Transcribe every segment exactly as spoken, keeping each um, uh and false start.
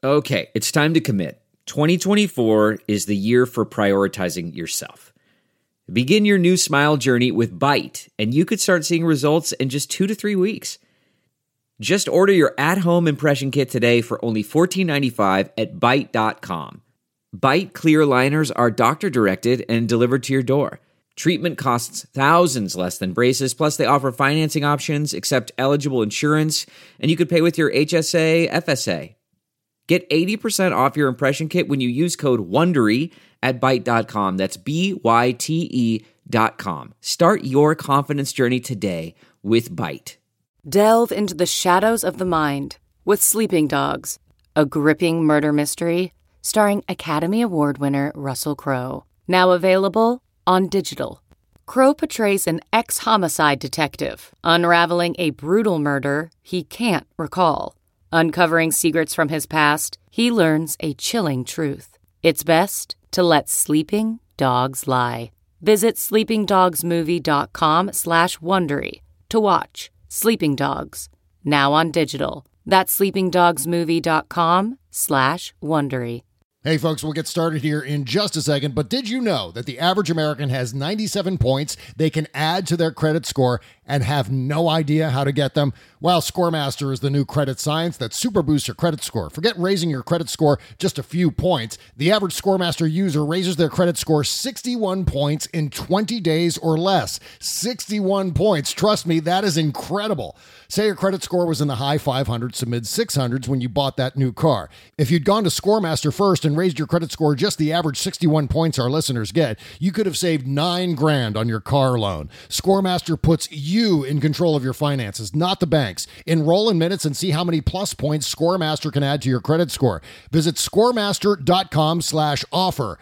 Okay, it's time to commit. twenty twenty-four is the year for prioritizing yourself. Begin your new smile journey with Byte, and you could start seeing results in just two to three weeks. Just order your at-home impression kit today for only fourteen ninety-five at byte dot com. Byte clear aligners are doctor-directed and delivered to your door. Treatment costs thousands less than braces, plus they offer financing options, accept eligible insurance, and you could pay with your H S A, F S A. Get eighty percent off your impression kit when you use code WONDERY at byte dot com. That's B Y T E dot com. Start your confidence journey today with Byte. Delve into the shadows of the mind with Sleeping Dogs, a gripping murder mystery starring Academy Award winner Russell Crowe. Now available on digital. Crowe portrays an ex-homicide detective unraveling a brutal murder he can't recall. Uncovering secrets from his past, he learns a chilling truth. It's best to let sleeping dogs lie. Visit sleepingdogsmovie.com slash Wondery to watch Sleeping Dogs, now on digital. That's sleepingdogsmovie.com slash Wondery. Hey folks, we'll get started here in just a second, but did you know that the average American has ninety-seven points they can add to their credit score and have no idea how to get them? Well, ScoreMaster is the new credit science that super boosts your credit score. Forget raising your credit score just a few points. The average ScoreMaster user raises their credit score sixty-one points in twenty days or less. sixty-one points. Trust me, that is incredible. Say your credit score was in the high five hundreds to mid six hundreds when you bought that new car. If you'd gone to ScoreMaster first and raised your credit score just the average sixty-one points our listeners get, you could have saved nine grand on your car loan. ScoreMaster puts you in control of your finances, not the banks. Enroll in minutes and see how many plus points ScoreMaster can add to your credit score. Visit scoremaster.com slash offer.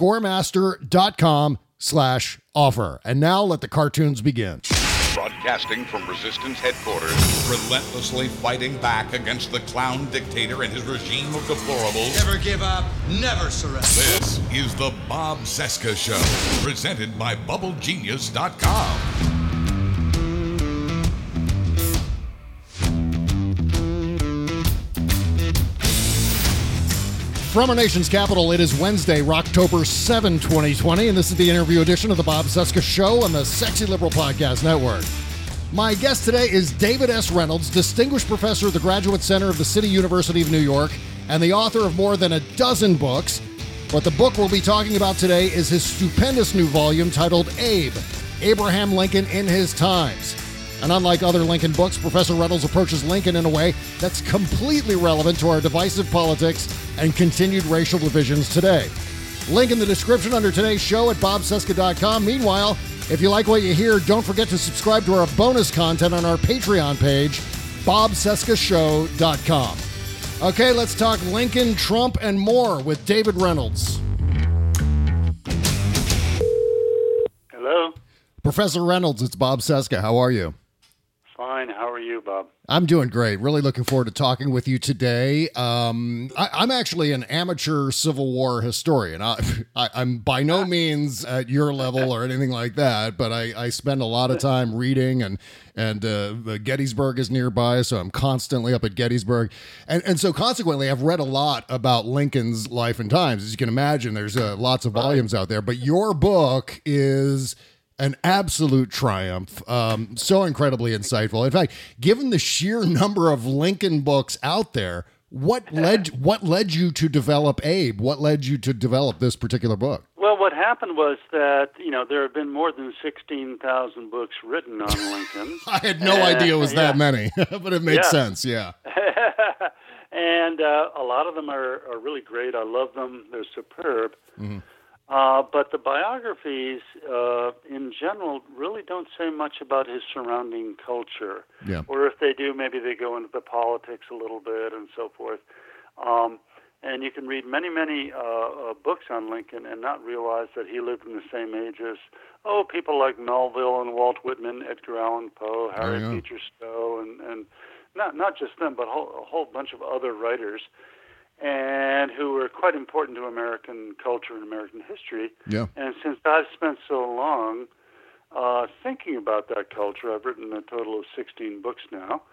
Scoremaster.com slash offer. And now let the cartoons begin. Broadcasting from Resistance headquarters, relentlessly fighting back against the clown dictator and his regime of deplorables. Never give up, never surrender. This is the Bob Cesca Show, presented by Bubble Genius dot com. From our nation's capital, it is Wednesday, October seventh, twenty twenty, and this is the interview edition of the Bob Cesca Show on the Sexy Liberal Podcast Network. My guest today is David S. Reynolds, Distinguished Professor at the Graduate Center of the City University of New York, and the author of more than a dozen books. But the book we'll be talking about today is his stupendous new volume titled Abe, Abraham Lincoln in His Times. And unlike other Lincoln books, Professor Reynolds approaches Lincoln in a way that's completely relevant to our divisive politics and continued racial divisions today. Link in the description under today's show at bob cesca dot com. Meanwhile, if you like what you hear, don't forget to subscribe to our bonus content on our Patreon page, bob cesca show dot com. Okay, let's talk Lincoln, Trump, and more with David Reynolds. Hello? Professor Reynolds, it's Bob Cesca. How are you? Fine. How are you, Bob? I'm doing great. Really looking forward to talking with you today. Um, I, I'm actually an amateur Civil War historian. I, I, I'm by no means at your level or anything like that, but I, I spend a lot of time reading, and and uh, Gettysburg is nearby, so I'm constantly up at Gettysburg. And, and so consequently, I've read a lot about Lincoln's life and times. As you can imagine, there's uh, lots of volumes out there, but your book is an absolute triumph. Um, so incredibly insightful. In fact, given the sheer number of Lincoln books out there, what led what led you to develop Abe? What led you to develop this particular book? Well, what happened was that, you know, there have been more than sixteen thousand books written on Lincoln. I had no uh, idea it was yeah. that many, but it makes yeah. sense, yeah. And uh, a lot of them are, are really great. I love them. They're superb. Mm-hmm. Uh, but the biographies, uh, in general, really don't say much about his surrounding culture. Yeah. Or if they do, maybe they go into the politics a little bit and so forth. Um, and you can read many, many uh, uh, books on Lincoln and not realize that he lived in the same age as, oh, people like Melville and Walt Whitman, Edgar Allan Poe, Harriet Oh, yeah. Beecher Stowe, and, and not, not just them, but a whole, a whole bunch of other writers, and who were quite important to American culture and American history. Yeah. And since I've spent so long uh, thinking about that culture, I've written a total of sixteen books now,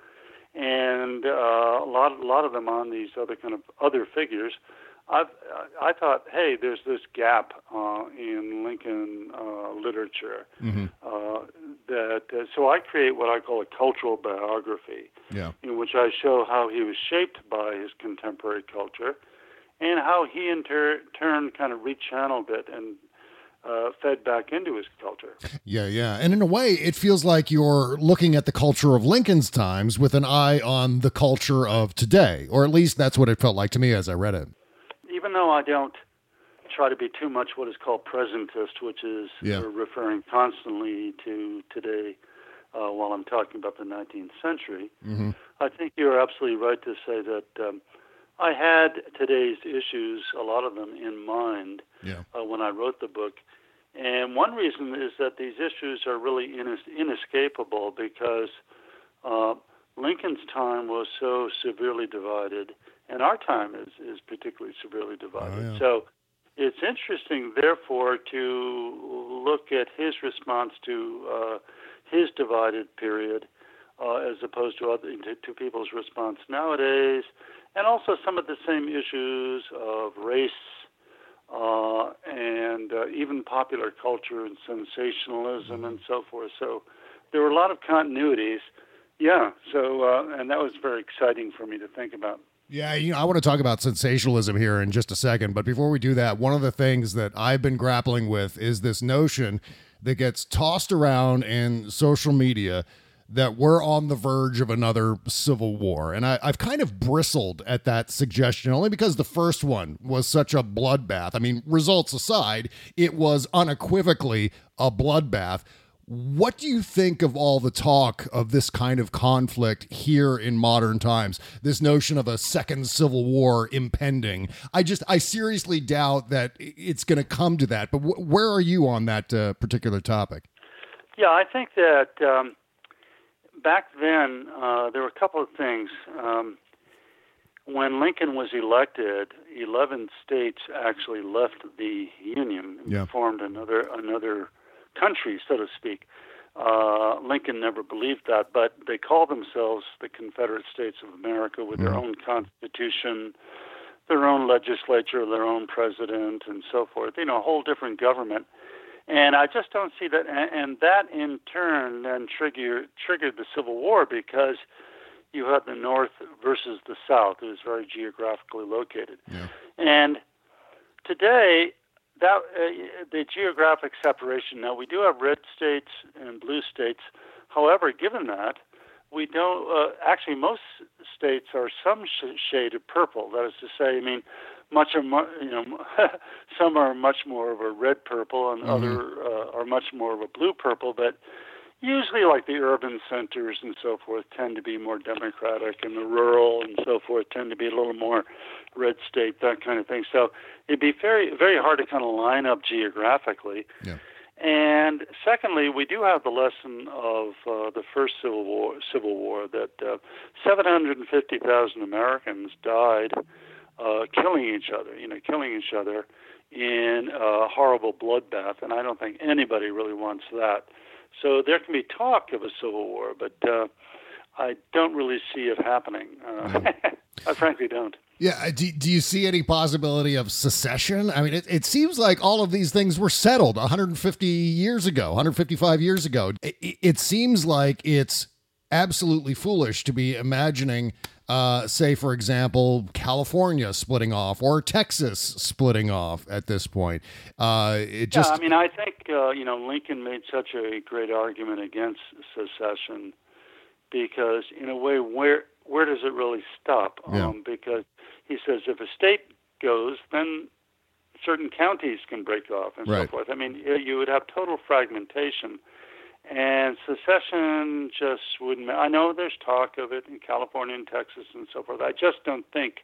and uh, a lot, a lot of them on these other kind of other figures. I've, I thought, hey, there's this gap uh, in Lincoln uh, literature mm-hmm. uh, that. Uh, so I create what I call a cultural biography, yeah. in which I show how he was shaped by his contemporary culture, and how he in ter- turn kind of rechanneled it and uh, fed back into his culture. Yeah, yeah. And in a way, it feels like you're looking at the culture of Lincoln's times with an eye on the culture of today, or at least that's what it felt like to me as I read it. Even though I don't try to be too much what is called presentist, which is yeah. referring constantly to today uh, while I'm talking about the nineteenth century, mm-hmm. I think you're absolutely right to say that um, I had today's issues, a lot of them, in mind yeah. uh, when I wrote the book. And one reason is that these issues are really ines- inescapable because uh, Lincoln's time was so severely divided, and our time is, is particularly severely divided. Oh, yeah. So it's interesting, therefore, to look at his response to uh, his divided period uh, as opposed to, other, to, to people's response nowadays, and also some of the same issues of race uh, and uh, even popular culture and sensationalism mm-hmm. and so forth. So there were a lot of continuities. Yeah, so uh, and that was very exciting for me to think about. Yeah, you know, I want to talk about sensationalism here in just a second, but before we do that, one of the things that I've been grappling with is this notion that gets tossed around in social media that we're on the verge of another civil war. And I, I've kind of bristled at that suggestion only because the first one was such a bloodbath. I mean, results aside, it was unequivocally a bloodbath. What do you think of all the talk of this kind of conflict here in modern times? This notion of a second civil war impending. I just, I seriously doubt that it's going to come to that. But wh- where are you on that uh, particular topic? Yeah, I think that um, back then uh, there were a couple of things. Um, when Lincoln was elected, eleven states actually left the Union and yeah. formed another another. country, so to speak. Uh, Lincoln never believed that, but they called themselves the Confederate States of America with their own constitution, their own legislature, their own president, and so forth. You know, a whole different government. And I just don't see that. And, and that, in turn, then trigger, triggered the Civil War because you had the North versus the South. It was very geographically located. Yeah. And today, That uh, the geographic separation. Now we do have red states and blue states. However, given that, we don't. Uh, actually, most states are some sh- shade of purple. That is to say, I mean, much of you know, some are much more of a red purple, and mm-hmm. other uh, are much more of a blue purple. But usually, like the urban centers and so forth, tend to be more democratic, and the rural and so forth tend to be a little more red state, that kind of thing. So it'd be very, very hard to kind of line up geographically. Yeah. And secondly, we do have the lesson of uh, the first Civil War, Civil War that uh, seven hundred fifty thousand Americans died uh, killing each other, you know, killing each other in a horrible bloodbath, and I don't think anybody really wants that. So there can be talk of a civil war, but uh, I don't really see it happening. Uh, I frankly don't. Yeah. Do, do you see any possibility of secession? I mean, it, it seems like all of these things were settled one hundred fifty years ago, one hundred fifty-five years ago. It, it seems like it's absolutely foolish to be imagining, uh, say, for example, California splitting off or Texas splitting off at this point. Uh, it just. Yeah, I mean, I think, uh, you know, Lincoln made such a great argument against secession because, in a way, where where does it really stop? Yeah. Um, because he says if a state goes, then certain counties can break off and right. so forth. I mean, you would have total fragmentation. And secession just wouldn't. I know there's talk of it in California and Texas and so forth. I just don't think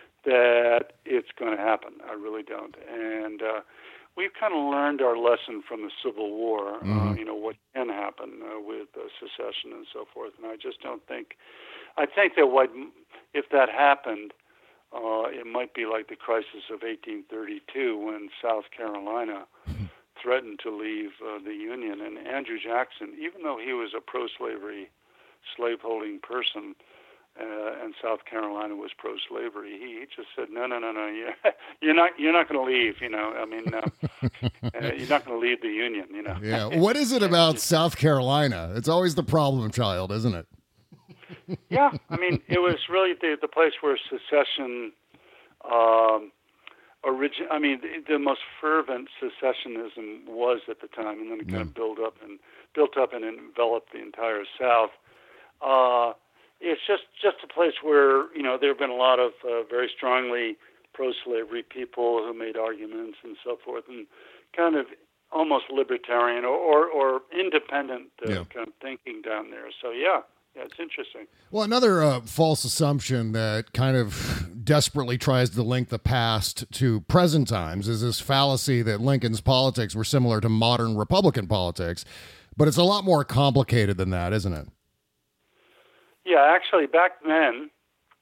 that it's going to happen. I really don't. And uh, we've kind of learned our lesson from the Civil War. Mm-hmm. Uh, you know what can happen uh, with uh, secession and so forth. And I just don't think. I think that what if that happened, uh, it might be like the crisis of eighteen thirty-two when South Carolina threatened to leave uh, the Union. And Andrew Jackson, even though he was a pro-slavery, slave-holding person, uh, and South Carolina was pro-slavery. He, he just said, no, no, no, no, you're, you're not, you're not going to leave. You know, I mean, uh, uh, you're not going to leave the Union. You know. Yeah. What is it about South Carolina? It's always the problem child, isn't it? Yeah, I mean, it was really the the place where secession. Um, Origin, I mean, the, the most fervent secessionism was at the time, and then it kind yeah. of built up and built up and enveloped the entire South. Uh, it's just just a place where, you know, there have been a lot of uh, very strongly pro-slavery people who made arguments and so forth, and kind of almost libertarian or or, or independent uh, yeah. kind of thinking down there. So yeah. Yeah, it's interesting. Well, another uh, false assumption that kind of desperately tries to link the past to present times is this fallacy that Lincoln's politics were similar to modern Republican politics, but it's a lot more complicated than that, isn't it? Yeah, actually, back then,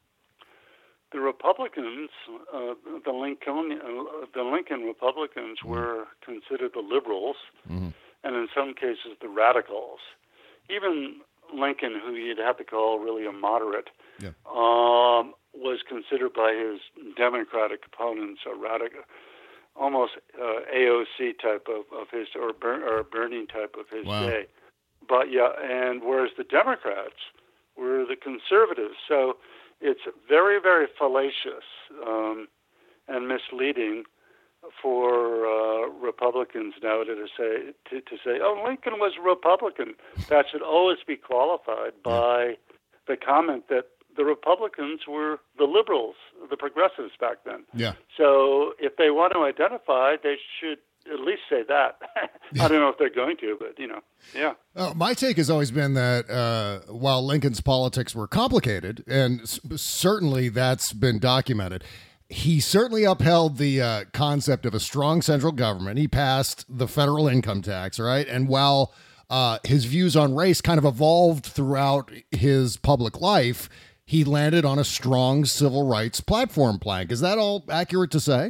the Republicans, uh, the Lincoln, uh, the Lincoln Republicans mm-hmm. were considered the liberals, mm-hmm. and in some cases the radicals. Even Lincoln, who you'd have to call really a moderate, yeah. um, was considered by his Democratic opponents a radical, almost uh, A O C type of, of his, or, Ber- or Bernie type of his wow. day. But yeah, and whereas the Democrats were the conservatives. So it's very, very fallacious um, and misleading for uh, Republicans now to say to, to say, "Oh, Lincoln was a Republican." That should always be qualified by the comment that the Republicans were the liberals, the progressives back then. Yeah. So if they want to identify, they should at least say that. I don't know if they're going to, but you know, yeah. Uh, my take has always been that uh, while Lincoln's politics were complicated, and s- certainly that's been documented, he certainly upheld the uh, concept of a strong central government. He passed the federal income tax, right? And while uh, his views on race kind of evolved throughout his public life, he landed on a strong civil rights platform plank. Is that all accurate to say?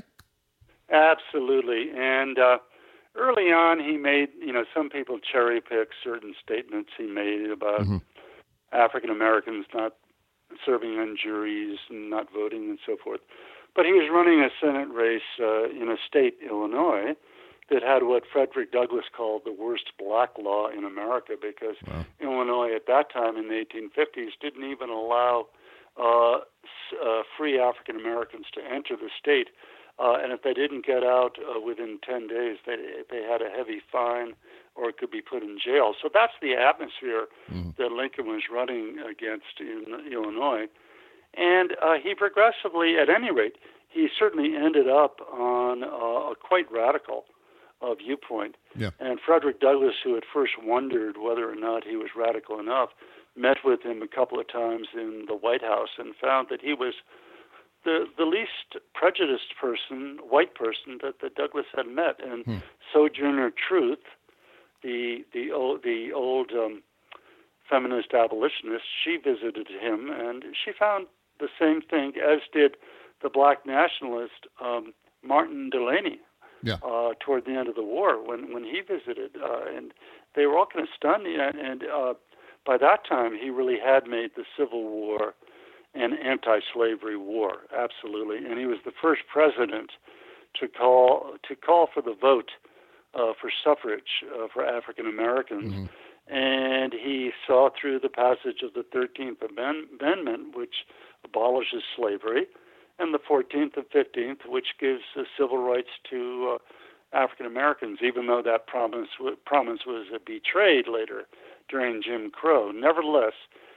Absolutely. And uh, early on, he made, you know, some people cherry pick certain statements he made about mm-hmm. African Americans not serving on juries and not voting and so forth. But he was running a Senate race uh, in a state, Illinois, that had what Frederick Douglass called the worst black law in America, because wow. Illinois at that time in the eighteen fifties didn't even allow uh, uh, free African Americans to enter the state. Uh, and if they didn't get out uh, within ten days, they they had a heavy fine or could be put in jail. So that's the atmosphere mm. that Lincoln was running against in Illinois. And uh, he progressively, at any rate, he certainly ended up on uh, a quite radical uh, viewpoint. Yeah. And Frederick Douglass, who at first wondered whether or not he was radical enough, met with him a couple of times in the White House and found that he was the the least prejudiced person, white person, that, that Douglass had met. And hmm. Sojourner Truth, the the old, the old um, feminist abolitionist, she visited him, and she found the same thing, as did the black nationalist um, Martin Delany yeah. uh, toward the end of the war when, when he visited. Uh, and they were all kind of stunned. And, and uh, by that time, he really had made the Civil War an anti-slavery war, absolutely. And he was the first president to call to call for the vote uh, for suffrage uh, for African Americans. Mm-hmm. And he saw through the passage of the thirteenth Amendment, which abolishes slavery, and the fourteenth and fifteenth, which gives uh, civil rights to uh, African Americans, even though that promise, promise was uh, betrayed later during Jim Crow. Nevertheless,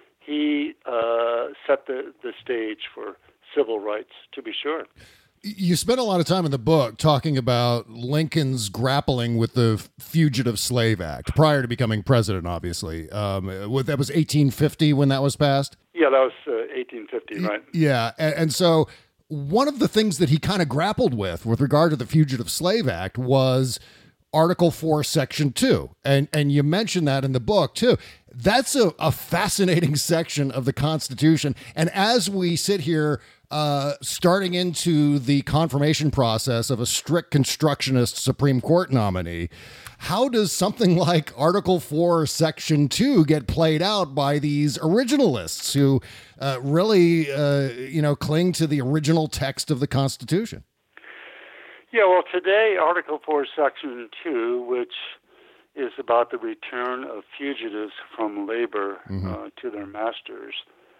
he uh, set the, the stage for civil rights, to be sure. You spent a lot of time in the book talking about Lincoln's grappling with the Fugitive Slave Act prior to becoming president, obviously. Um, that was eighteen fifty when that was passed? Yeah, that was uh, eighteen fifty, right? Yeah, and, and so one of the things that he kind of grappled with with regard to the Fugitive Slave Act was Article four, Section two. And and you mentioned that in the book, too. That's a, a fascinating section of the Constitution. And as we sit here uh, starting into the confirmation process of a strict constructionist Supreme Court nominee. How does something like Article four, Section two get played out by these originalists who uh, really, uh, you know, cling to the original text of the Constitution? Yeah, well, today, Article four, Section two, which is about the return of fugitives from labor mm-hmm. uh, to their masters,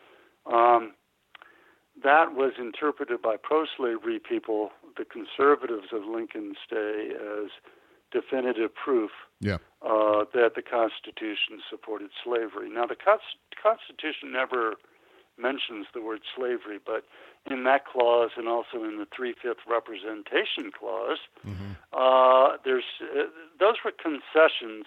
um, that was interpreted by pro-slavery people, the conservatives of Lincoln's day, as definitive proof yeah. uh, that the Constitution supported slavery. Now, the Constitution never mentions the word slavery, but in that clause and also in the three-fifths representation clause, mm-hmm. uh, there's uh, those were concessions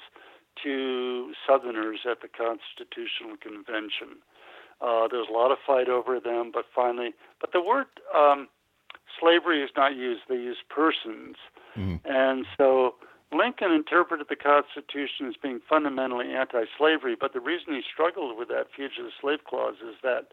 to Southerners at the Constitutional Convention. Uh, there's a lot of fight over them, but finally, but the word um, slavery is not used. They use persons. Mm-hmm. And so Lincoln interpreted the Constitution as being fundamentally anti-slavery, but the reason he struggled with that fugitive slave clause is that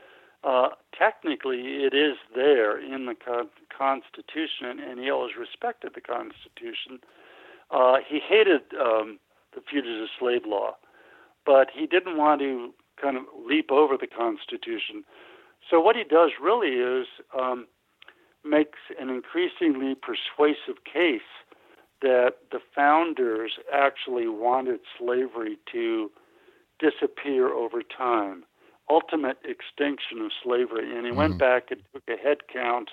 uh, technically it is there in the con- Constitution, and he always respected the Constitution. Uh, he hated um, the fugitive slave law, but he didn't want to kind of leap over the Constitution. So what he does really is um, makes an increasingly persuasive case that the founders actually wanted slavery to disappear over time, ultimate extinction of slavery. And he mm-hmm. went back and took a head count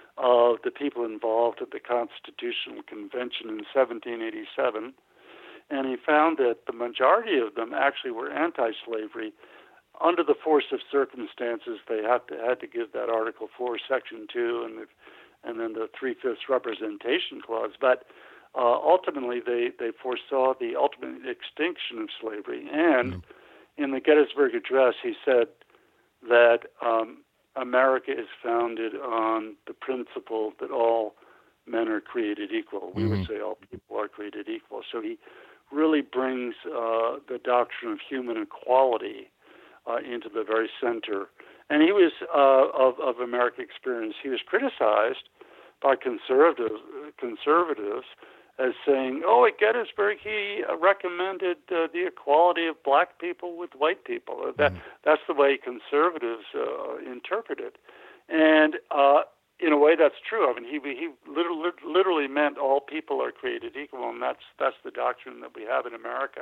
of the people involved at the Constitutional Convention in seventeen eighty-seven, and he found that the majority of them actually were anti-slavery. Under the force of circumstances, they had to had to give that Article four, Section two, and the, and then the three-fifths representation clause. But uh, ultimately, they, they foresaw the ultimate extinction of slavery. And mm-hmm. in the Gettysburg Address, he said that um, America is founded on the principle that all men are created equal. We mm-hmm. would say all people are created equal. So he really brings uh, the doctrine of human equality Uh, into the very center. And he was, uh, of, of American experience, he was criticized by conservatives, conservatives as saying, oh, at Gettysburg he uh, recommended uh, the equality of black people with white people. Mm-hmm. That That's the way conservatives uh, interpret it. And uh, in a way that's true. I mean, he he literally, literally meant all people are created equal, and that's, that's the doctrine that we have in America.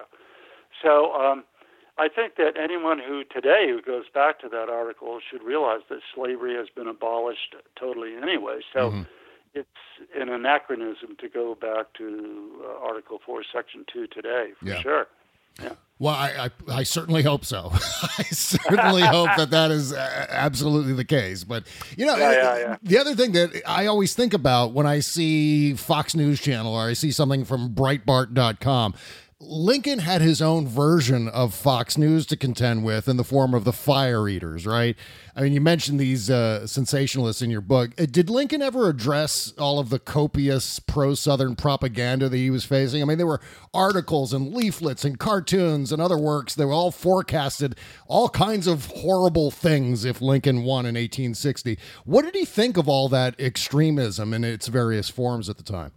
So, um, I think that anyone who today who goes back to that article should realize that slavery has been abolished totally anyway. So mm-hmm. it's an anachronism to go back to uh, Article four, Section two today, for yeah. sure. Yeah. Well, I, I, I certainly hope so. I certainly hope that that is absolutely the case. But, you know, yeah, yeah, yeah. the other thing that I always think about when I see Fox News Channel or I see something from Breitbart dot com, Lincoln had his own version of Fox News to contend with in the form of the fire eaters, right? I mean, you mentioned these uh, sensationalists in your book. Did Lincoln ever address all of the copious pro-Southern propaganda that he was facing? I mean, there were articles and leaflets and cartoons and other works that were all forecasted all kinds of horrible things if Lincoln won in eighteen sixty. What did he think of all that extremism in its various forms at the time?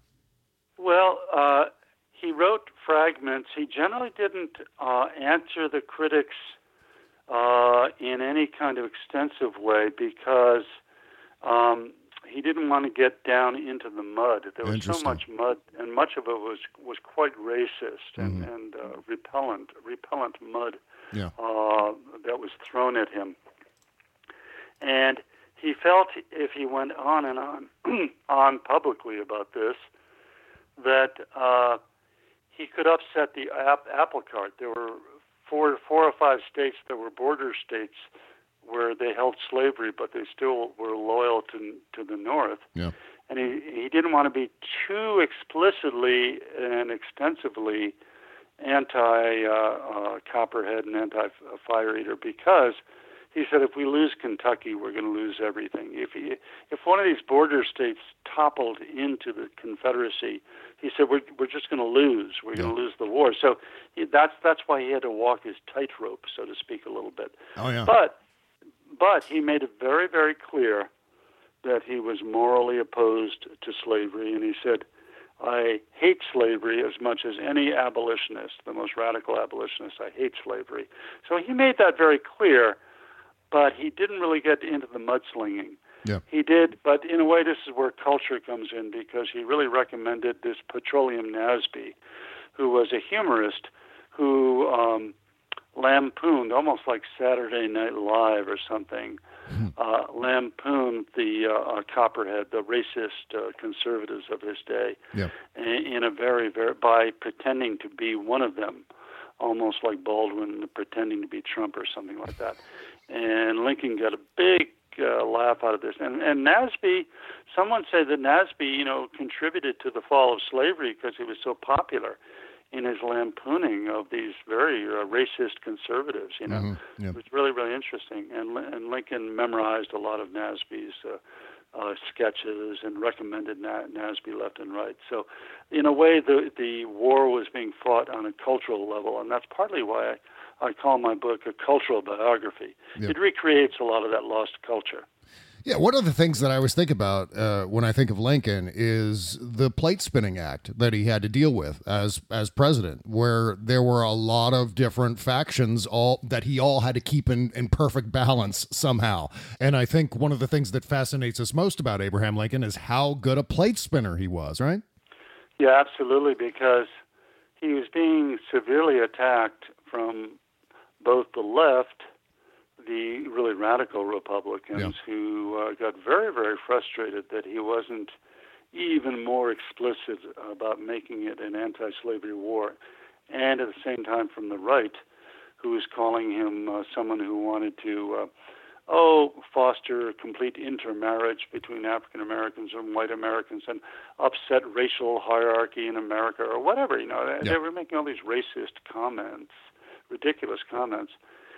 Well, uh, he wrote fragments. He generally didn't uh, answer the critics uh, in any kind of extensive way because um, he didn't want to get down into the mud. There was so much mud, and much of it was, was quite racist and, mm-hmm. and uh, repellent, repellent mud yeah. uh, that was thrown at him. And he felt if he went on and on, on publicly about this, that uh, he could upset the ap- apple cart. There were four, four or five states that were border states where they held slavery, but they still were loyal to to the North. Yeah. And he, he didn't want to be too explicitly and extensively anti-Copperhead uh, uh, and anti-Fire Eater because he said if we lose Kentucky, we're going to lose everything. If he, if one of these border states toppled into the Confederacy, he said we're we're just going to lose. We're yeah. going to lose the war. So he, that's that's why he had to walk his tightrope, so to speak, a little bit. Oh yeah. But but he made it very very clear that he was morally opposed to slavery, and he said, I hate slavery as much as any abolitionist, the most radical abolitionist. I hate slavery. So he made that very clear, but he didn't really get into the mudslinging. Yeah. He did, but in a way this is where culture comes in, because he really recommended this Petroleum Nasby, who was a humorist who um, lampooned, almost like Saturday Night Live or something, uh, lampooned the uh, uh, Copperhead, the racist uh, conservatives of his day, yeah. in, in a very, very, by pretending to be one of them, almost like Baldwin pretending to be Trump or something like that. And Lincoln got a big uh, laugh out of this. And, and Nasby, someone said that Nasby, you know, contributed to the fall of slavery because he was so popular in his lampooning of these very uh, racist conservatives, you know. Mm-hmm. Yep. It was really, really interesting. And, and Lincoln memorized a lot of Nasby's uh, uh, sketches and recommended Na- Nasby left and right. So, in a way, the the war was being fought on a cultural level, and that's partly why I, I call my book a cultural biography. Yep. It recreates a lot of that lost culture. Yeah, one of the things that I always think about uh, when I think of Lincoln is the plate spinning act that he had to deal with as as president, where there were a lot of different factions all that he all had to keep in, in perfect balance somehow. And I think one of the things that fascinates us most about Abraham Lincoln is how good a plate spinner he was, right? Yeah, absolutely, because he was being severely attacked from both the left, the really radical Republicans, yeah. who uh, got very, very frustrated that he wasn't even more explicit about making it an anti-slavery war, and at the same time from the right, who was calling him uh, someone who wanted to, uh, oh, foster complete intermarriage between African Americans and white Americans and upset racial hierarchy in America or whatever. You know, yeah. they were making all these racist comments, ridiculous comments.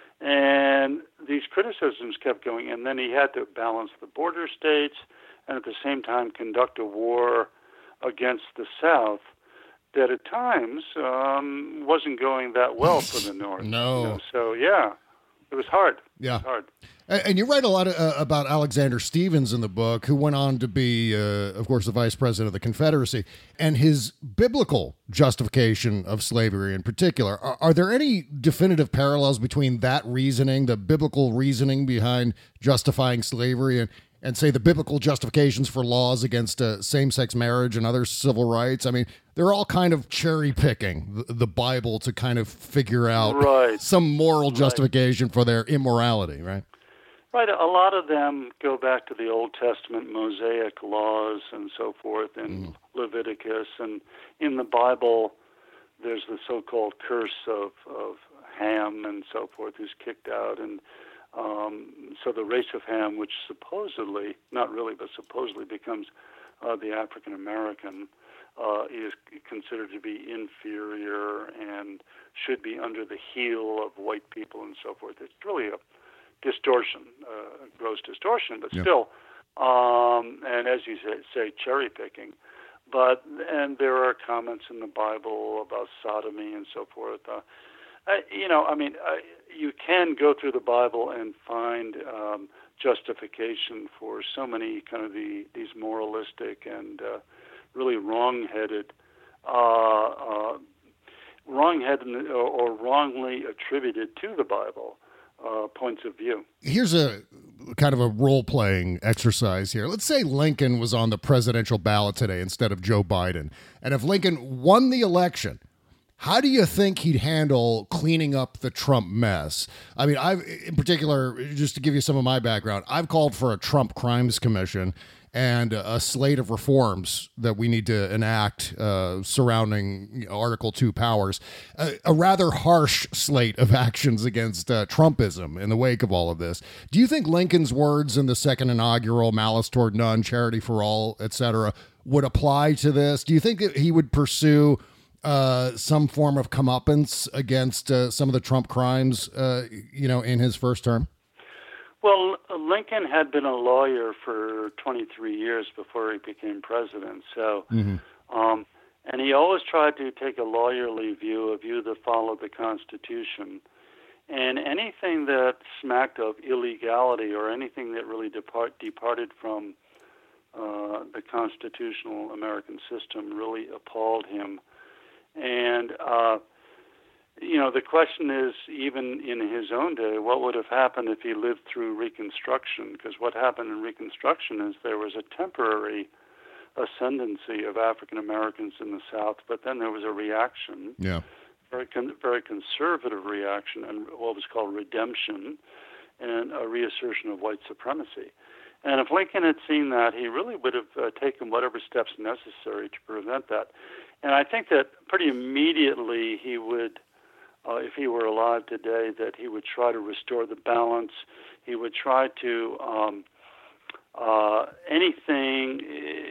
And these criticisms kept going, and then he had to balance the border states and at the same time conduct a war against the South that at times um, wasn't going that well for the North. No. You know? So, yeah, it was hard. Yeah. It was hard. And you write a lot of, uh, about Alexander Stephens in the book, who went on to be, uh, of course, the vice president of the Confederacy, and his biblical justification of slavery in particular. Are, are there any definitive parallels between that reasoning, the biblical reasoning behind justifying slavery, and, and say the biblical justifications for laws against uh, same-sex marriage and other civil rights? I mean, they're all kind of cherry-picking the, the Bible to kind of figure out right. some moral right. justification for their immorality, right? Right. A lot of them go back to the Old Testament Mosaic laws and so forth in mm. Leviticus. And in the Bible, there's the so-called curse of, of Ham and so forth, who's kicked out. And um, so the race of Ham, which supposedly, not really, but supposedly becomes uh, the African American, uh, is considered to be inferior and should be under the heel of white people and so forth. It's really a distortion, uh, gross distortion, but yeah. still, um, and as you say, say cherry picking. But and there are comments in the Bible about sodomy and so forth. Uh, I, you know, I mean, I, you can go through the Bible and find um, justification for so many kind of the these moralistic and uh, really wrong-headed, uh, uh, wrong-headed or, or wrongly attributed to the Bible. Uh, points of view. Here's a kind of a role-playing exercise here. Let's say Lincoln was on the presidential ballot today instead of Joe Biden. And if Lincoln won the election, how do you think he'd handle cleaning up the Trump mess? I mean, I've, in particular, just to give you some of my background, I've called for a Trump Crimes Commission and a slate of reforms that we need to enact uh, surrounding you know, Article two powers, a, a rather harsh slate of actions against uh, Trumpism in the wake of all of this. Do you think Lincoln's words in the second inaugural, malice toward none, charity for all, et cetera, would apply to this? Do you think that he would pursue uh, some form of comeuppance against uh, some of the Trump crimes, uh, you know, in his first term? Well, Lincoln had been a lawyer for twenty-three years before he became president. So, mm-hmm. um, and he always tried to take a lawyerly view, a view that followed the Constitution. And anything that smacked of illegality or anything that really depart, departed from the constitutional American system really appalled him. And, uh, you know, the question is, even in his own day, what would have happened if he lived through Reconstruction? Because what happened in Reconstruction is there was a temporary ascendancy of African Americans in the South, but then there was a reaction, yeah, very con- very conservative reaction, and what was called redemption, and a reassertion of white supremacy. And if Lincoln had seen that, he really would have uh, taken whatever steps necessary to prevent that. And I think that pretty immediately he would, uh, if he were alive today, that he would try to restore the balance. He would try to um, uh, anything.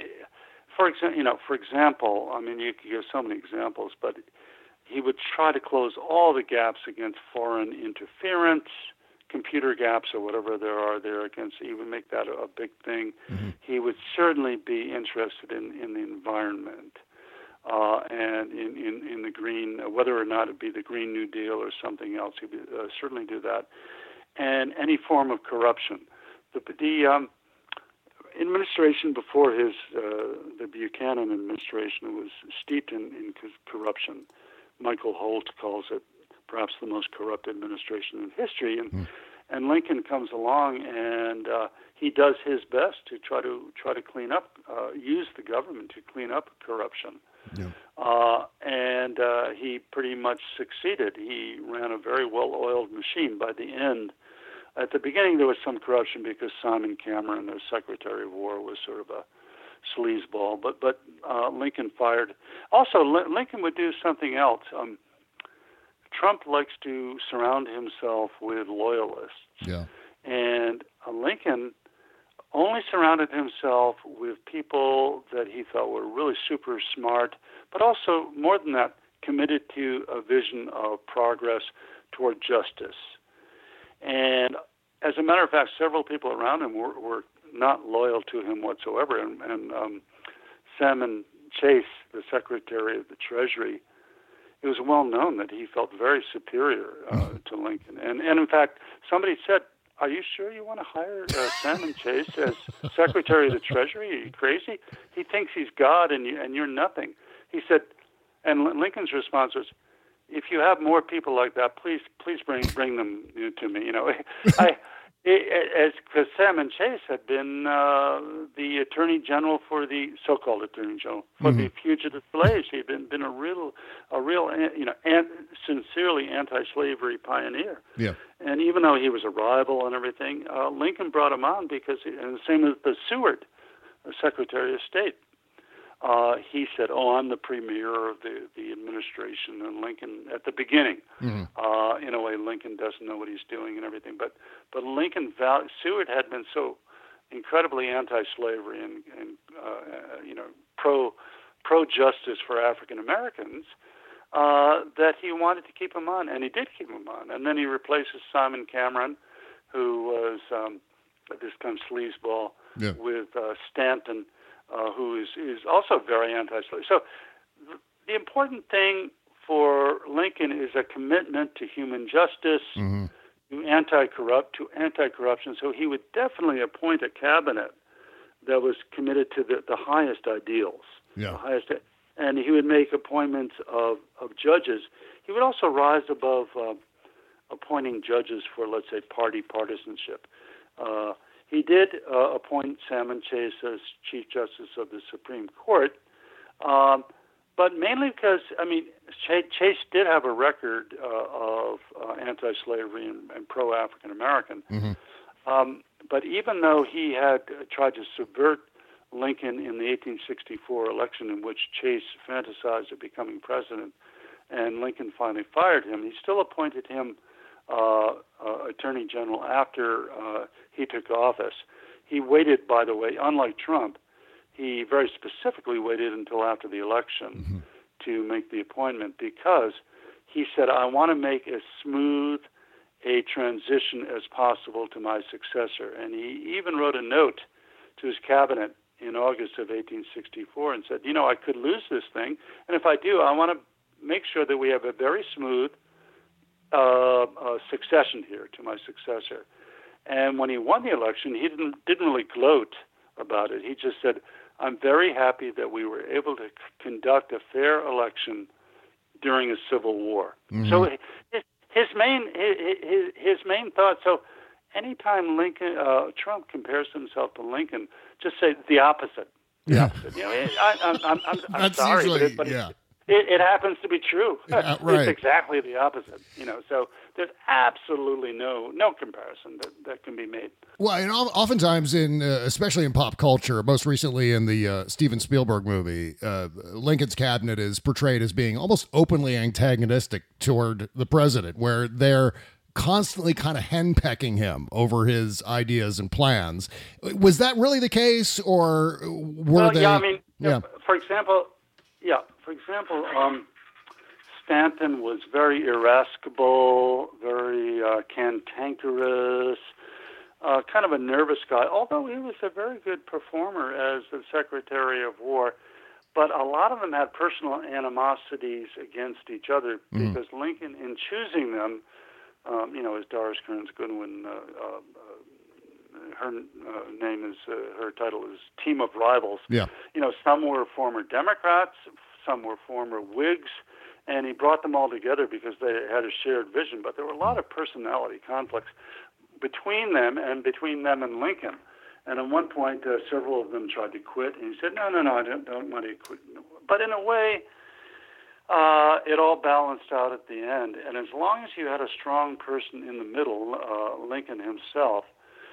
For example, you know, for example, I mean, you could give so many examples, but he would try to close all the gaps against foreign interference, computer gaps or whatever there are there against. He would make that a, a big thing. Mm-hmm. He would certainly be interested in, in the environment uh, and in, in, in the green, whether or not it be the Green New Deal or something else. He would uh, certainly do that. And any form of corruption. The, the um, administration before his, uh, the Buchanan administration was steeped in, in corruption. Michael Holt calls it perhaps the most corrupt administration in history, and mm. and Lincoln comes along and uh, he does his best to try to try to clean up, uh, use the government to clean up corruption, yeah. uh, and uh, he pretty much succeeded. He ran a very well-oiled machine. By the end, at the beginning, there was some corruption because Simon Cameron, the Secretary of War, was sort of a sleazeball, but but uh, Lincoln fired. Also, L- Lincoln would do something else. Um, Trump likes to surround himself with loyalists. Yeah. And uh, Lincoln only surrounded himself with people that he thought were really super smart, but also, more than that, committed to a vision of progress toward justice. And as a matter of fact, several people around him were, were not loyal to him whatsoever. And, and um, Salmon Chase, the Secretary of the Treasury, it was well known that he felt very superior uh, to Lincoln. And, and in fact, somebody said, "Are you sure you want to hire uh, Salmon Chase as Secretary of the Treasury? Are you crazy? He thinks he's God and, you, and you're nothing." He said, and Lincoln's response was, "If you have more people like that, please please bring bring them you know, to me." You know, I, it, as because Salmon Chase had been uh, the Attorney General for the so-called Attorney General for mm-hmm. the fugitive slaves. He'd been been a real a real you know an, sincerely anti-slavery pioneer. Yeah. And even though he was a rival and everything, uh, Lincoln brought him on because, he, and the same with the Seward, the Secretary of State. Uh, he said, "Oh, I'm the premier of the, the administration." And Lincoln, at the beginning, mm-hmm. uh, in a way, Lincoln doesn't know what he's doing and everything. But but Lincoln, val- Seward had been so incredibly anti-slavery and, and uh, you know pro pro justice for African Americans uh, that he wanted to keep him on, and he did keep him on. And then he replaces Simon Cameron, who was um, this kind of sleazeball, yeah. with uh, Stanton. Uh, who is, is also very anti-slave. So th- the important thing for Lincoln is a commitment to human justice, mm-hmm. to anti-corrupt, to anti-corruption. So he would definitely appoint a cabinet that was committed to the, the highest ideals. Yeah. The highest, and he would make appointments of, of judges. He would also rise above uh, appointing judges for, let's say, party partisanship. Uh, He did uh, appoint Salmon Chase as Chief Justice of the Supreme Court, um, but mainly because, I mean, Ch- Chase did have a record uh, of uh, anti-slavery and, and pro-African American. Mm-hmm. Um, but even though he had uh, tried to subvert Lincoln in the eighteen sixty-four election in which Chase fantasized of becoming president, and Lincoln finally fired him, he still appointed him Uh, uh, Attorney General after uh, he took office. He waited, by the way, unlike Trump, he very specifically waited until after the election mm-hmm. to make the appointment because he said, "I want to make as smooth a transition as possible to my successor." And he even wrote a note to his cabinet in August of eighteen sixty-four and said, "You know, I could lose this thing, and if I do, I want to make sure that we have a very smooth Uh, uh, succession here to my successor." And when he won the election, he didn't didn't really gloat about it. He just said, I'm very happy that we were able to c- conduct a fair election during a civil war. Mm-hmm. So his, his main his, his main thought. So anytime Lincoln uh, Trump compares himself to Lincoln, just say the opposite. The yeah. opposite. You know, I, I'm, I'm, I'm, I'm That's sorry, usually, but, it, but yeah. it, it, it happens to be true. Yeah, right. It's exactly the opposite. You know, so there's absolutely no no comparison that, that can be made. Well, and oftentimes in, uh, especially in pop culture, most recently in the uh, Steven Spielberg movie, uh, Lincoln's cabinet is portrayed as being almost openly antagonistic toward the president, where they're constantly kind of henpecking him over his ideas and plans. Was that really the case, or were well, they? Yeah, I mean, yeah. for example, yeah, for example, um, Stanton was very irascible, very uh, cantankerous, uh, kind of a nervous guy, although he was a very good performer as the Secretary of War. But a lot of them had personal animosities against each other Mm. because Lincoln, in choosing them, um, you know, as Doris Kearns Goodwin, uh, uh, her uh, name is, uh, her title is Team of Rivals. Yeah. You know, some were former Democrats, some were former Whigs, and he brought them all together because they had a shared vision. But there were a lot of personality conflicts between them and between them and Lincoln. And at one point, uh, several of them tried to quit, and he said, no, no, no, I don't, don't want to quit. But in a way, uh, it all balanced out at the end. And as long as you had a strong person in the middle, uh, Lincoln himself,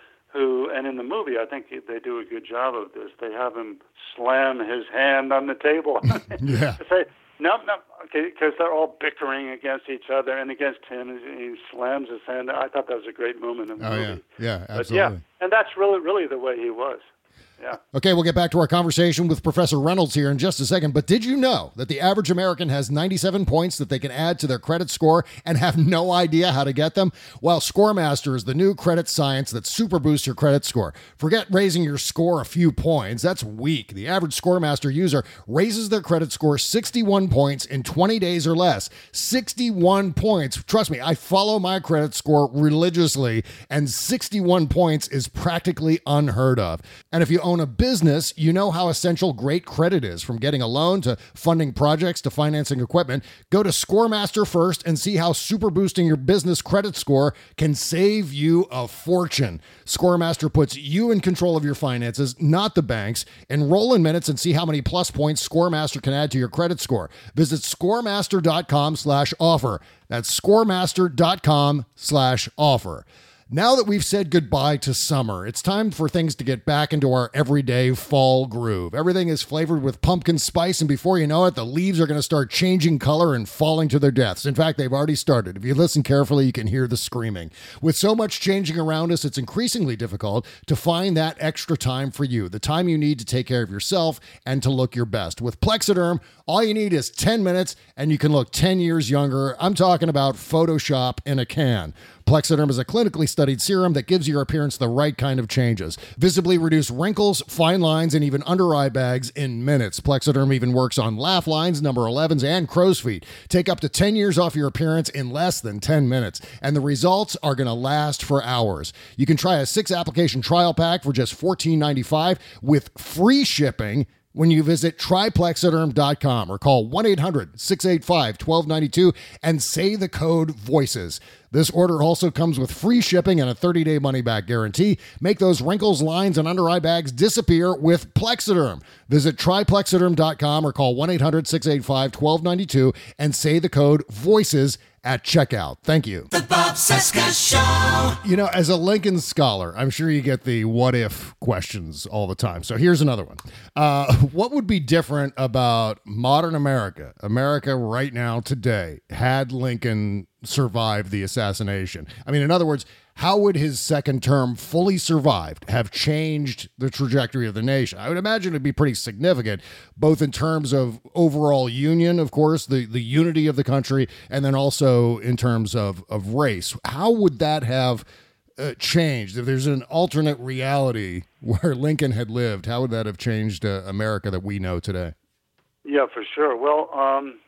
who, and in the movie, I think they do a good job of this. They have him slam his hand on the table. Yeah. Say, no, no, okay, because they're all bickering against each other and against him. And he slams his hand. I thought that was a great moment in the Oh, movie. yeah. Yeah, But absolutely. yeah, and that's really, really the way he was. Yeah. Okay, we'll get back to our conversation with Professor Reynolds here in just a second. But did you know that the average American has ninety-seven points that they can add to their credit score and have no idea how to get them? Well, ScoreMaster is the new credit science that super boosts your credit score. Forget raising your score a few points. That's weak. The average ScoreMaster user raises their credit score sixty-one points in twenty days or less. sixty-one points. Trust me, I follow my credit score religiously, and sixty-one points is practically unheard of. And if you own a business, you know how essential great credit is, from getting a loan to funding projects to financing equipment. Go to ScoreMaster first and see how super boosting your business credit score can save you a fortune. ScoreMaster puts you in control of your finances, not the banks. Enroll in minutes and see how many plus points ScoreMaster can add to your credit score. Visit scoremaster.com slash offer. That's scoremaster.com slash offer. Now that we've said goodbye to summer, it's time for things to get back into our everyday fall groove. Everything is flavored with pumpkin spice, and before you know it, the leaves are going to start changing color and falling to their deaths. In fact, they've already started. If you listen carefully, you can hear the screaming. With so much changing around us, it's increasingly difficult to find that extra time for you, the time you need to take care of yourself and to look your best. With Plexiderm, all you need is ten minutes, and you can look ten years younger. I'm talking about Photoshop in a can. Plexiderm is a clinically studied serum that gives your appearance the right kind of changes. Visibly reduce wrinkles, fine lines, and even under-eye bags in minutes. Plexiderm even works on laugh lines, number elevens, and crow's feet. Take up to ten years off your appearance in less than ten minutes, and the results are going to last for hours. You can try a six-application trial pack for just fourteen ninety-five with free shipping when you visit try plexiderm dot com or call one eight hundred six eight five one two nine two and say the code VOICES. This order also comes with free shipping and a thirty-day money-back guarantee. Make those wrinkles, lines, and under-eye bags disappear with Plexiderm. Visit try plexiderm dot com or call one eight hundred six eight five one two nine two and say the code VOICES at checkout. Thank you. The Bob Cesca Show. You know, as a Lincoln scholar, I'm sure you get the what if questions all the time. So here's another one. Uh, what would be different about modern America, America right now today, had Lincoln survived the assassination? I mean, in other words, how would his second term, fully survived, have changed the trajectory of the nation? I would imagine it'd be pretty significant, both in terms of overall union, of course, the, the unity of the country, and then also in terms of, of race. How would that have uh, changed? If there's an alternate reality where Lincoln had lived, how would that have changed uh, America that we know today? Yeah, for sure. Well, um,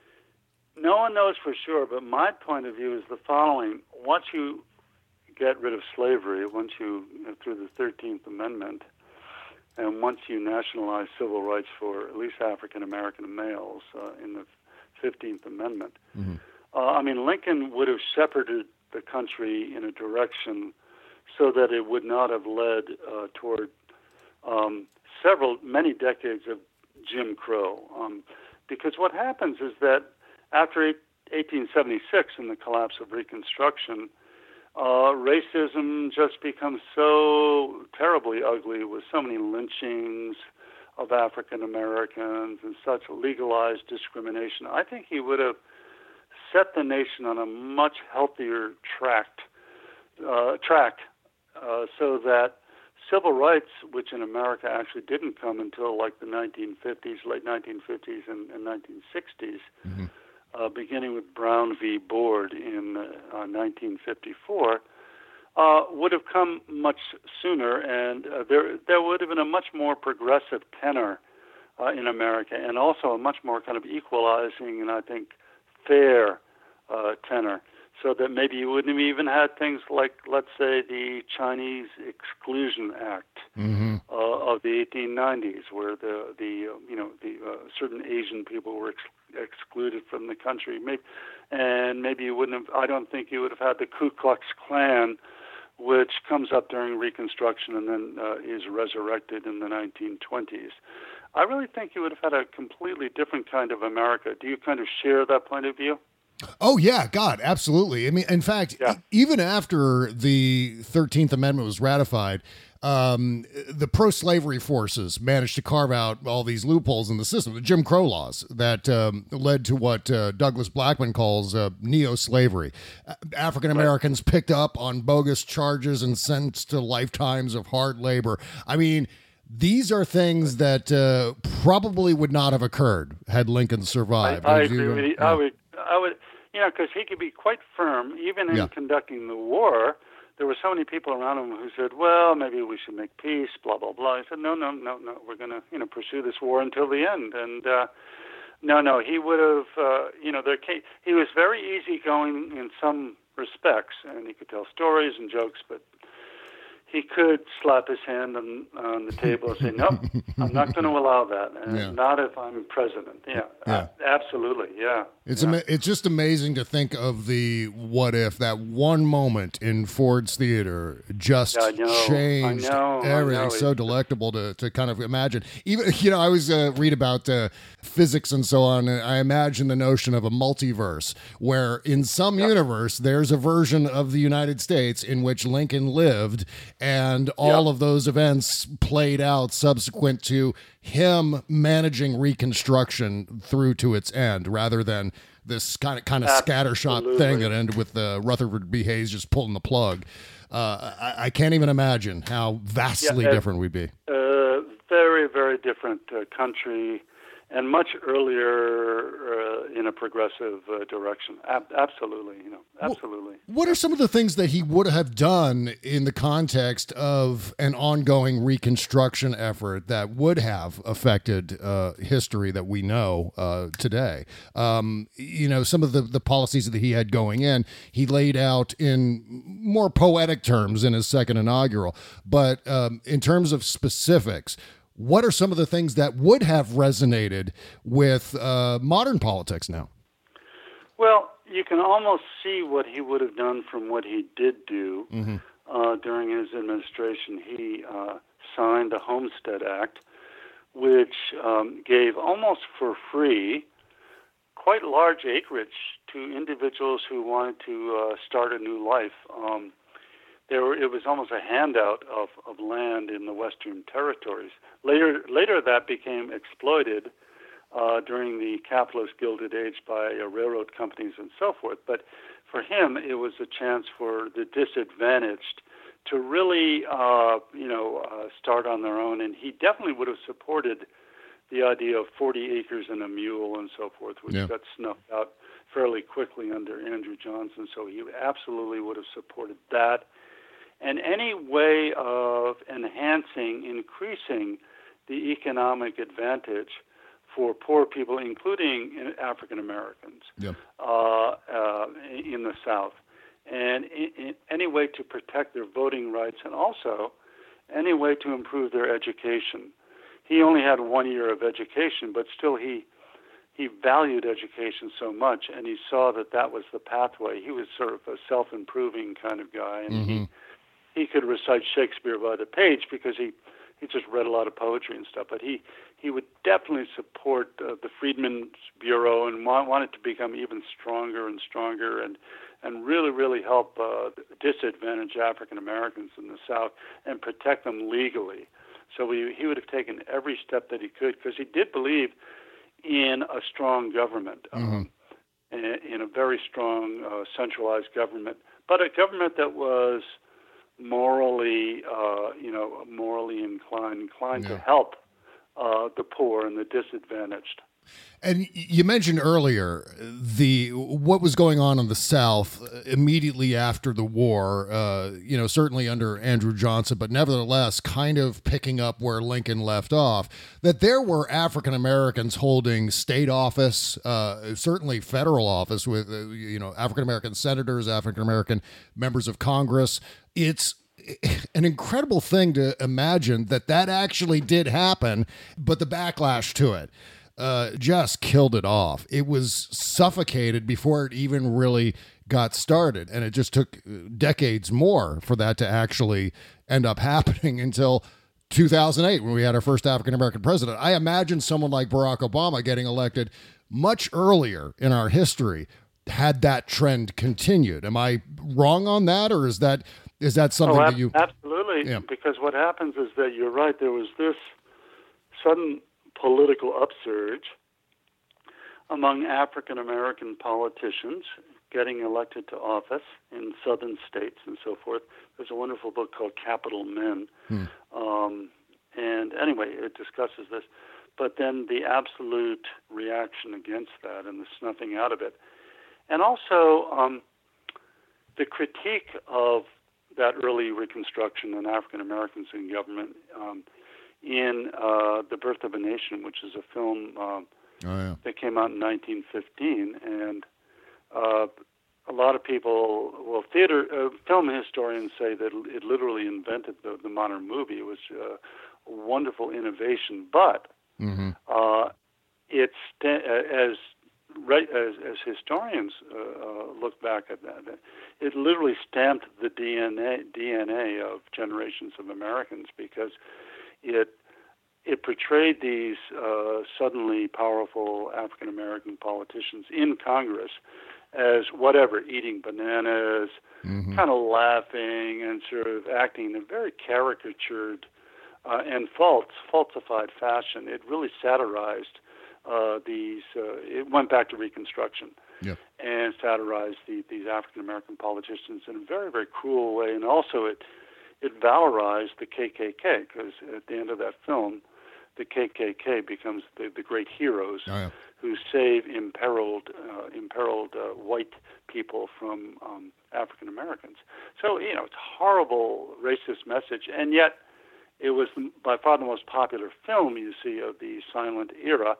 no one knows for sure, but my point of view is the following. Once you get rid of slavery, once you, through the thirteenth Amendment, And once you nationalize civil rights for at least African American males uh, in the fifteenth Amendment, mm-hmm. uh, I mean, Lincoln would have shepherded the country in a direction so that it would not have led uh, toward um, several, many decades of Jim Crow. Um, because what happens is that after eighteen seventy-six and the collapse of Reconstruction, uh, racism just becomes so terribly ugly with so many lynchings of African Americans and such legalized discrimination. I think he would have set the nation on a much healthier tract, uh, track uh, so that civil rights, which in America actually didn't come until like the nineteen fifties, late nineteen fifties and, and nineteen sixties, mm-hmm. uh, beginning with Brown v. Board in uh, nineteen fifty-four, uh, would have come much sooner, and uh, there there would have been a much more progressive tenor uh, in America, and also a much more kind of equalizing and I think fair uh, tenor. So that maybe you wouldn't have even had things like, let's say, the Chinese Exclusion Act mm-hmm. uh, of the eighteen nineties, where the the uh, you know the uh, certain Asian people were ex- excluded from the country. Maybe, and maybe you wouldn't have. I don't think you would have had the Ku Klux Klan, which comes up during Reconstruction and then uh, is resurrected in the nineteen twenties. I really think you would have had a completely different kind of America. Do you kind of share that point of view? Oh, yeah, God, absolutely. I mean, in fact, yeah. e- even after the thirteenth Amendment was ratified, um, the pro-slavery forces managed to carve out all these loopholes in the system, the Jim Crow laws that um, led to what uh, Douglas Blackmun calls uh, neo-slavery. African Americans right. picked up on bogus charges and sentenced to lifetimes of hard labor. I mean, these are things that uh, probably would not have occurred had Lincoln survived. I, I agree with you. Yeah. I would, I would, you know, because he could be quite firm, even in yeah. conducting the war. There were so many people around him who said, well, maybe we should make peace, blah, blah, blah. He said, no, no, no, no, we're going to, you know, pursue this war until the end. And, uh, no, no, he would have, uh, you know, there came, he was very easygoing in some respects, and he could tell stories and jokes, but he could slap his hand on, on the table and say, nope, I'm not going to allow that. And yeah. not if I'm president. Yeah, yeah. Uh, absolutely, yeah. It's yeah. Ama- it's just amazing to think of the what if, that one moment in Ford's Theater just yeah, I know, changed I know, everything. I know. So delectable to, to kind of imagine. Even, you know, I always uh, read about uh, physics and so on, and I imagine the notion of a multiverse, where in some yeah. universe, there's a version of the United States in which Lincoln lived, and all yeah. of those events played out subsequent to him managing Reconstruction through to its end, rather than this kind of kind of scattershot thing that ended with uh, Rutherford B. Hayes just pulling the plug. Uh, I, I can't even imagine how vastly yeah, uh, different we'd be. Uh, very, very different uh, country, and much earlier uh, in a progressive uh, direction. Ab- absolutely, you know, absolutely. Well, what are some of the things that he would have done in the context of an ongoing Reconstruction effort that would have affected uh, history that we know uh, today? Um, you know, some of the, the policies that he had going in, he laid out in more poetic terms in his second inaugural. But um, in terms of specifics, what are some of the things that would have resonated with uh, modern politics now? Well, you can almost see what he would have done from what he did do mm-hmm. uh, during his administration. He uh, signed the Homestead Act, which um, gave almost for free quite large acreage to individuals who wanted to uh, start a new life. Um, There were, it was almost a handout of, of land in the Western Territories. Later, later that became exploited uh, during the capitalist Gilded Age by uh, railroad companies and so forth. But for him, it was a chance for the disadvantaged to really, uh, you know, uh, start on their own. And he definitely would have supported the idea of forty acres and a mule and so forth, which yeah. got snuffed out fairly quickly under Andrew Johnson. So he absolutely would have supported that. And any way of enhancing, increasing the economic advantage for poor people, including African Americans, yep. uh, uh, in the South, and in, in any way to protect their voting rights, and also any way to improve their education. He only had one year of education, but still he he valued education so much, and he saw that that was the pathway. He was sort of a self-improving kind of guy, and mm-hmm. he he could recite Shakespeare by the page because he, he just read a lot of poetry and stuff. But he, he would definitely support uh, the Freedmen's Bureau and want, wanted to become even stronger and stronger and and really, really help uh, disadvantaged African Americans in the South and protect them legally. So he, he would have taken every step that he could because he did believe in a strong government, mm-hmm. um, in, in a very strong uh, centralized government, but a government that was morally, uh, you know, morally inclined, inclined yeah. to help uh, the poor and the disadvantaged. And you mentioned earlier the what was going on in the South immediately after the war, uh, you know, certainly under Andrew Johnson, but nevertheless kind of picking up where Lincoln left off, that there were African Americans holding state office, uh, certainly federal office with, uh, you know, African American senators, African American members of Congress. It's an incredible thing to imagine that that actually did happen, but the backlash to it Uh, just killed it off. It was suffocated before it even really got started. And it just took decades more for that to actually end up happening until two thousand eight when we had our first African-American president. I imagine someone like Barack Obama getting elected much earlier in our history had that trend continued. Am I wrong on that? Or is that, is that something oh, ab- that you... Absolutely. Yeah. Because what happens is that you're right. There was this sudden political upsurge among African American politicians getting elected to office in southern states and so forth. There's a wonderful book called Capital Men. Hmm. Um, and anyway, it discusses this. But then the absolute reaction against that and the snuffing out of it. And also um, the critique of that early Reconstruction and African Americans in government um, in uh, The Birth of a Nation, which is a film uh, oh, yeah. that came out in nineteen fifteen. And uh, a lot of people, well, theater, uh, film historians say that it literally invented the, the modern movie. It was uh, a wonderful innovation, but mm-hmm. uh, it's, as, as, as historians uh, uh, look back at that, it literally stamped the D N A, D N A of generations of Americans because It it portrayed these uh, suddenly powerful African American politicians in Congress as whatever, eating bananas, mm-hmm. kind of laughing and sort of acting in a very caricatured uh, and false, falsified fashion. It really satirized uh, these. Uh, it went back to Reconstruction. Yep. And satirized the, these African American politicians in a very, very cruel way, and also it. It valorized the K K K because at the end of that film, the K K K becomes the, the great heroes oh, yeah. who save imperiled uh, imperiled uh, white people from um, African Americans. So, you know, it's a horrible racist message, and yet it was by far the most popular film you see of the silent era,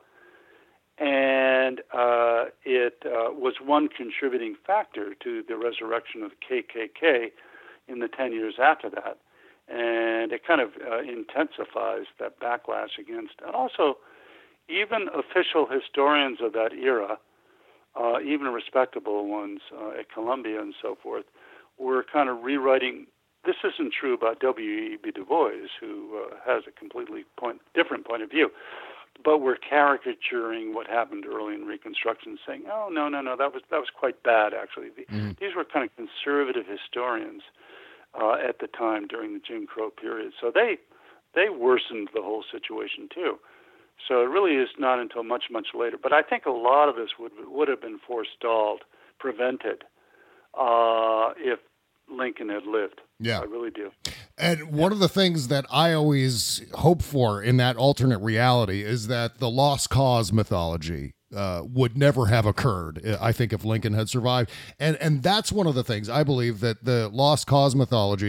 and uh, it uh, was one contributing factor to the resurrection of the K K K in the ten years after that. And it kind of uh, intensifies that backlash against, and also even official historians of that era, uh, even respectable ones uh, at Columbia and so forth, were kind of rewriting. This isn't true about W E B Du Bois, who uh, has a completely point, different point of view, but we're caricaturing what happened early in Reconstruction, saying, "Oh no, no, no, that was that was quite bad." Actually, the, mm-hmm. these were kind of conservative historians uh, at the time during the Jim Crow period, so they they worsened the whole situation too. So it really is not until much, much later. But I think a lot of this would would have been forestalled, prevented, uh, if Lincoln had lived. Yeah. I really do. And one of the things that I always hope for in that alternate reality is that the lost cause mythology uh, would never have occurred, I think, if Lincoln had survived. And and that's one of the things I believe, that the lost cause mythology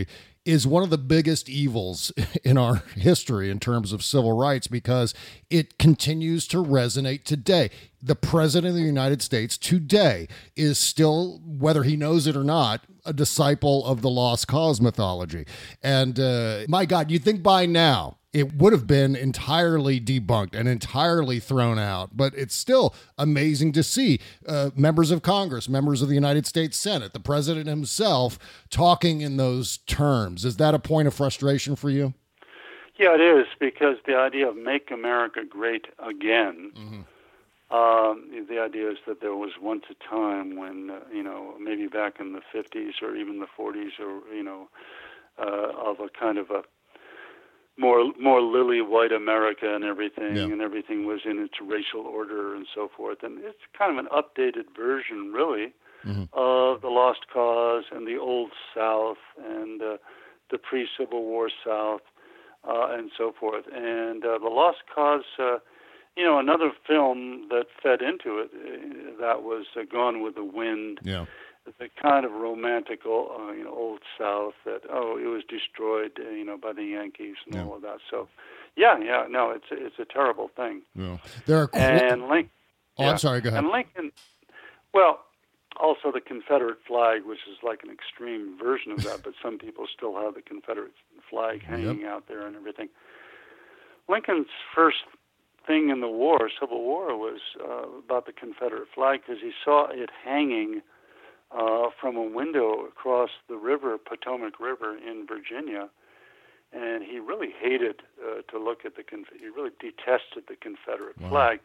is one of the biggest evils in our history in terms of civil rights because it continues to resonate today. The president of the United States today is still, whether he knows it or not, a disciple of the lost cause mythology. And uh, my God, you'd think by now it would have been entirely debunked and entirely thrown out. But it's still amazing to see uh, members of Congress, members of the United States Senate, the president himself talking in those terms. Is that a point of frustration for you? Yeah, it is, because the idea of make America great again, mm-hmm. um, the idea is that there was once a time when, uh, you know, maybe back in the fifties or even the forties or, you know, uh, of a kind of a more more lily white America and everything, yeah. and everything was in its racial order and so forth. And it's kind of an updated version, really, mm-hmm. of the Lost Cause and the Old South and uh, the pre-Civil War South uh, and so forth. And uh, the Lost Cause, uh, you know, another film that fed into it, uh, that was uh, Gone with the Wind. Yeah. The kind of romantic, uh, you know, Old South that, oh, it was destroyed, uh, you know, by the Yankees and yeah. all of that. So, yeah, yeah, no, it's it's a terrible thing. Yeah. There are qu- and Lincoln. Oh, yeah. I'm sorry. Go ahead. And Lincoln. Well, also the Confederate flag, which is like an extreme version of that, but some people still have the Confederate flag hanging yep. out there and everything. Lincoln's first thing in the war, Civil War, was uh, about the Confederate flag because he saw it hanging Uh, from a window across the river, Potomac River in Virginia, and he really hated uh, to look at the, Conf- he really detested the Confederate wow. flag.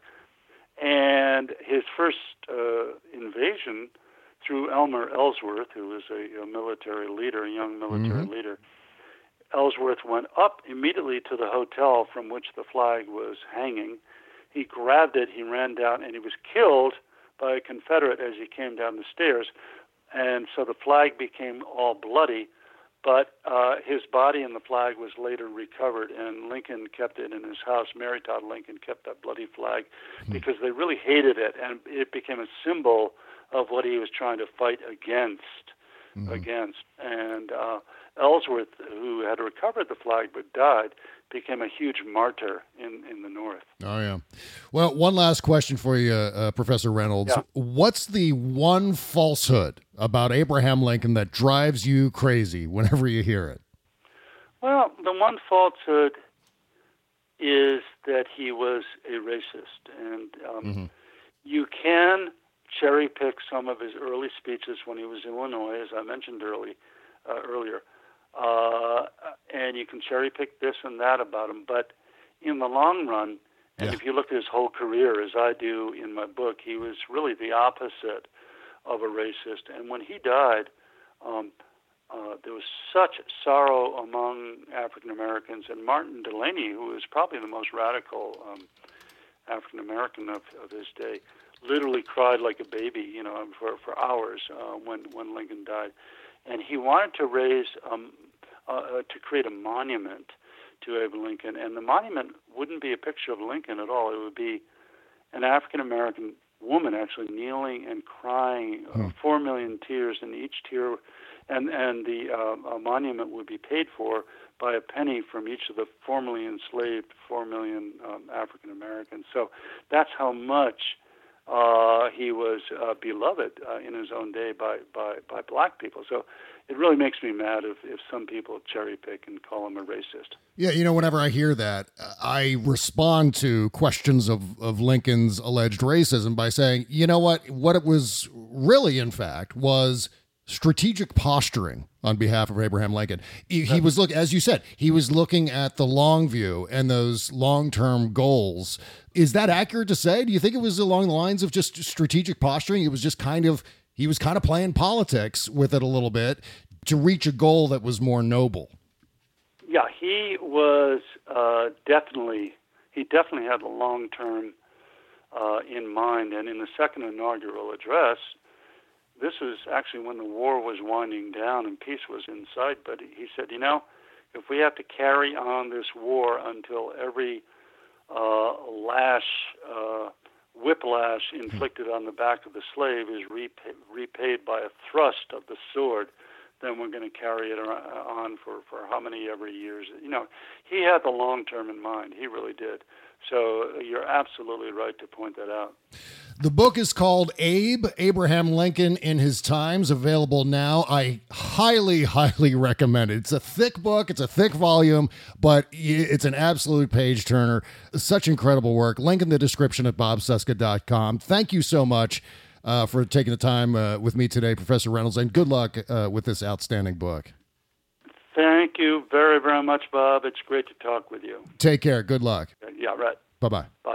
And his first uh, invasion through Elmer Ellsworth, who was a, a military leader, a young military mm-hmm. leader, Ellsworth went up immediately to the hotel from which the flag was hanging. He grabbed it, he ran down, and he was killed by a Confederate as he came down the stairs, and so the flag became all bloody, but uh, his body and the flag was later recovered, and Lincoln kept it in his house. Mary Todd Lincoln kept that bloody flag mm-hmm. because they really hated it, and it became a symbol of what he was trying to fight against, mm-hmm. against. And uh, Ellsworth, who had recovered the flag but died, became a huge martyr in, in the North. Oh, yeah. Well, one last question for you, uh, Professor Reynolds. Yeah. What's the one falsehood about Abraham Lincoln that drives you crazy whenever you hear it? Well, the one falsehood is that he was a racist. And um, mm-hmm. you can cherry pick some of his early speeches when he was in Illinois, as I mentioned early, uh, earlier. Uh, and you can cherry pick this and that about him, but in the long run, and yeah. if you look at his whole career, as I do in my book, he was really the opposite of a racist. And when he died, um, uh, there was such sorrow among African Americans, and Martin Delany, who was probably the most radical um, African American of, of his day, literally cried like a baby, you know, for for hours uh, when when Lincoln died. And he wanted to raise, um, uh, to create a monument to Abraham Lincoln. And the monument wouldn't be a picture of Lincoln at all. It would be an African-American woman actually kneeling and crying, uh, four million tears, and each tear, and, and the uh, monument would be paid for by a penny from each of the formerly enslaved four million um, African-Americans. So that's how much Uh, he was uh, beloved uh, in his own day by, by, by black people. So it really makes me mad if, if some people cherry pick and call him a racist. Yeah, you know, whenever I hear that, I respond to questions of, of Lincoln's alleged racism by saying, you know what, what it was really, in fact, was strategic posturing on behalf of Abraham Lincoln. He, he was look, as you said, he was looking at the long view and those long-term goals. Is that accurate to say? Do you think it was along the lines of just strategic posturing? It was just kind of, he was kind of playing politics with it a little bit to reach a goal that was more noble. Yeah, he was uh, definitely, he definitely had the long term uh, in mind. And in the second inaugural address, this was actually when the war was winding down and peace was in sight. But he said, you know, if we have to carry on this war until every uh, lash, uh, whiplash inflicted on the back of the slave is repay, repaid by a thrust of the sword, then we're going to carry it on for, for how many ever years. You know, he had the long term in mind. He really did. So you're absolutely right to point that out. The book is called Abe, Abraham Lincoln in His Times, available now. I highly, highly recommend it. It's a thick book. It's a thick volume, but it's an absolute page turner. Such incredible work. Link in the description at bob cesca dot com. Thank you so much uh, for taking the time uh, with me today, Professor Reynolds, and good luck uh, with this outstanding book. Thank you very, very much, Bob. It's great to talk with you. Take care. Good luck. Yeah, right. Bye-bye. Bye.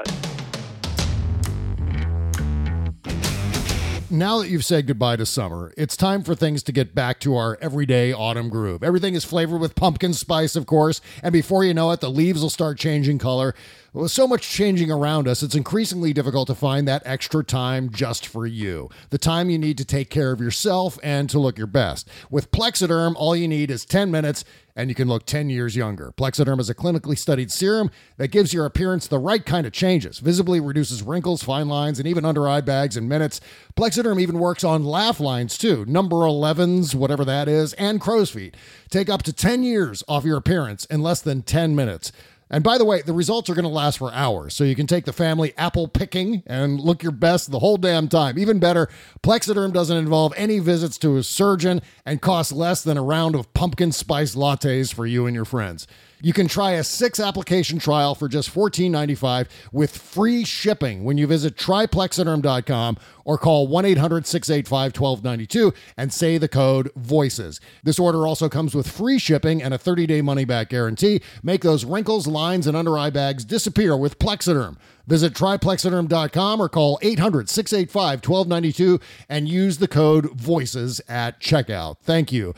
Now that you've said goodbye to summer, it's time for things to get back to our everyday autumn groove. Everything is flavored with pumpkin spice, of course, and before you know it, the leaves will start changing color. With so much changing around us, it's increasingly difficult to find that extra time just for you. The time you need to take care of yourself and to look your best. With Plexiderm, all you need is ten minutes and you can look ten years younger. Plexiderm is a clinically studied serum that gives your appearance the right kind of changes, visibly reduces wrinkles, fine lines, and even under-eye bags in minutes. Plexiderm even works on laugh lines too, number elevens, whatever that is, and crow's feet. Take up to ten years off your appearance in less than ten minutes. And by the way, the results are going to last for hours, so you can take the family apple picking and look your best the whole damn time. Even better, Plexiderm doesn't involve any visits to a surgeon and costs less than a round of pumpkin spice lattes for you and your friends. You can try a six-application trial for just fourteen ninety-five with free shipping when you visit try plexiderm dot com or call one eight hundred six eight five one two nine two and say the code VOICES. This order also comes with free shipping and a thirty-day money-back guarantee. Make those wrinkles, lines, and under-eye bags disappear with Plexiderm. Visit try plexiderm dot com or call eight hundred six eight five one two nine two and use the code VOICES at checkout. Thank you.